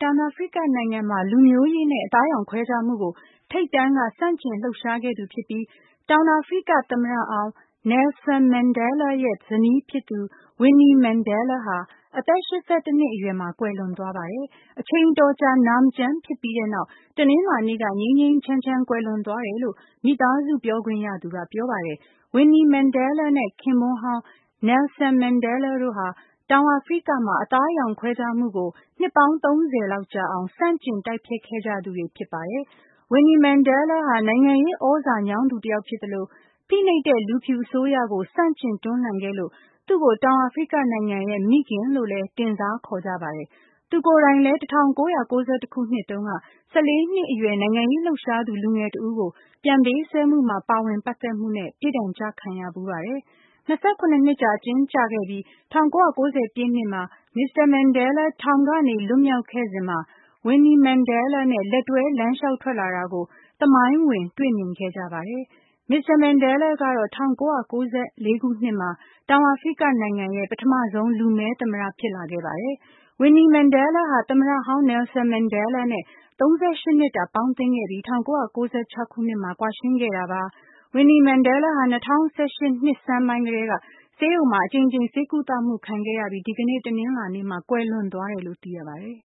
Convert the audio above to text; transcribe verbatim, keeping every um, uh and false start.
တောင်အာဖရိကနိုင်ငံမှာလူမျိုးရေးနဲ့အသားရောင်ခွဲခြားမှုကိုထိပ်တန်းကဆန့်ကျင်လှုပ်ရှားခဲ့သူဖြစ်ပြီးတောင်အာဖရိကသမ္မတအောင် Nelson Mandela ရဲ့ဇနီးဖြစ်သူ Winnie Mandela ဟာအသက်၈၁နှစ်အရွယ်မှာကွယ်လွန်သွားပါတယ်။အချိန်အတော်ကြာနာမကျန်းဖြစ်ပြီးတဲ့နောက်တနင်္လာနေ့ကငြိမ်းငြိမ်းချမ်းချမ်းကွယ်လွန်သွားတယ်လို့မိသားစုပြောခွင့်ရသူကပြောပါတယ်။ Winnie Mandela နဲ့ခင်ပွန်းဟောင်း Nelson Mandela တို့ဟာတောင်အာဖရိကမှာအသားအရောင်ခွဲခြားမှုကိုနှစ်ပေါင်းသုံးဆယ်လောက်ကြာအောင်ဆန့်ကျင်တိုက်ဖျက်ခဲ့ကြသူတွေဖြစ်ပါတယ်။ Winnie Mandela ဟာနိုင်ငံရေးဩဇာညောင်းသူတယောက်ဖြစ်သလိုဖိနှိပ်တဲ့လူဖြူအစိုးရကိုဆန့်ကျင်တွန်းလှန်ခဲ့လို့သူ့ကိုတောင်အာဖရိကနိုင်ငံရဲ့မိခင်လို့လည်းတင်စားခေါ်ကြပါတယ်။သူကိုယ်တိုင်လည်း၁၉၉၁ခုနှစ်တုန်းက၁၄နှစ်အရွယ်နိုင်ငံရေးလှုပ်ရှားသူလူငယ်တဦးကိုပြန်ပေးဆွဲမှုမှာပါဝင်ပတ်သက်မှုနဲ့ပြစ်ဒဏ်ကျခံရဖူးပါတယ်။၂၇နှစ်ကြာအကျဉ်းကျခဲ့ပြီး၁၉၉၀ပြည့်နှစ်မှာမစ္စတာမန်ဒဲလားထောင်ကနေလွတ်မြောက်ခဲ့စဉ်မှာWinnie Mandela နဲ့လက်တွဲလမ်းလျှောက်ထွက်လာတာကိုသမိုင်းဝင်တွေ့မြင်ခဲ့ကြပါတယ်။ မစ္စတာမန်ဒဲလားကတော့၁၉၉၄ခုနှစ်မှာတောင်အာဖရိကနိုင်ငံရဲ့ပထမဆုံးလူမည်းသမ္မတဖြစ်လာခဲ့ပါတယ်။ Winnie Mandela ဟာသမ္မတဟောင်း Nelson Mandela နဲ့သုံးဆယ့်ရှစ်နှစ်တာပေါင်းသင်းခဲ့ပြီး၁၉၉၆ခုနှစ်မှာကွာရှင်းခဲ့တာပါ။ Winnie Mandela ဟာ၂၀၁၈နှစ်ဆန်းပိုင်းကတည်းကဆေးရုံမှာအကြိမ်ကြိမ်ဆေးကုသမှုခံခဲ့ရပြီးဒီကနေ့တနင်္လာနေ့မှာကွယ်လွန်သွားတယ်လို့သိရပါတယ်